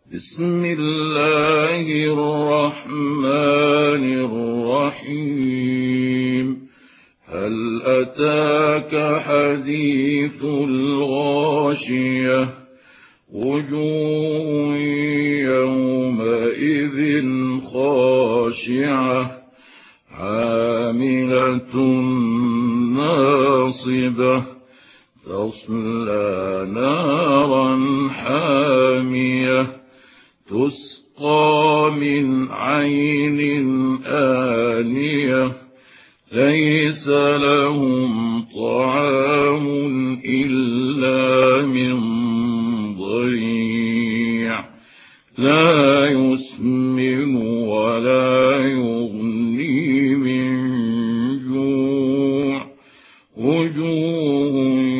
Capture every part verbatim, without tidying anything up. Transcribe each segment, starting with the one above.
بسم الله الرحمن الرحيم. هل أتاك حديث الغاشية؟ وجوه يومئذ خاشعة عاملة ناصبة تصلى نارا حامية تسقى من عين آنية ليس لهم طعام إلا من ضريع لا يسمن ولا يغني من جوع. وجوه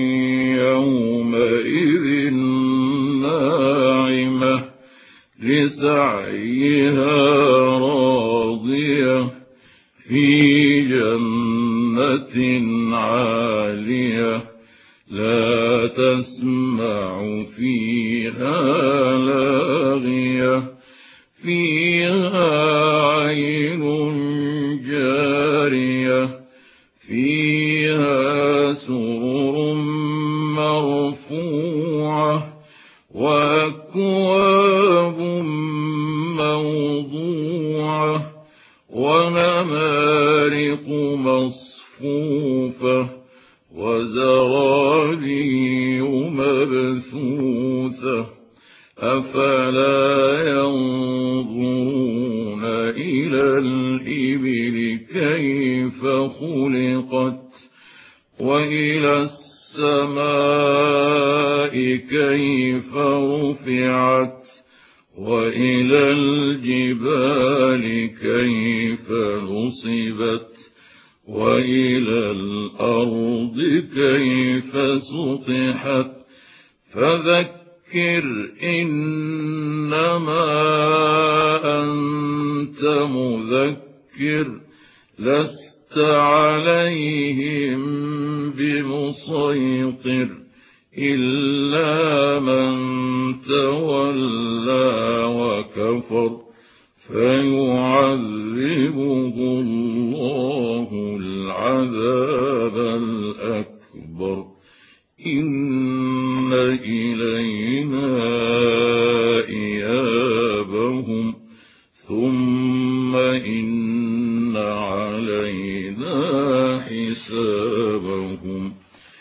يومئذ ناعمة لسعيها راضية في جنة عالية لا تسمع فيها لاغية فيها عين جارية فيها سرر مرفوعة وأكواب موضوعة ونمارق مصفوفة وزرابي مبثوثة أفلا ينظرون إلى الإبل كيف خلقت وإلى السماء كيف رفعت وإلى الجبال كيف نصبت وإلى الأرض كيف سطحت فذكر إنما أنت مذكر لست عليهم بمسيطر إلا من تولى وكفر فيعذبه الله العذاب الأكبر. إن إلينا إيابهم ثم إن علينا حسابهم.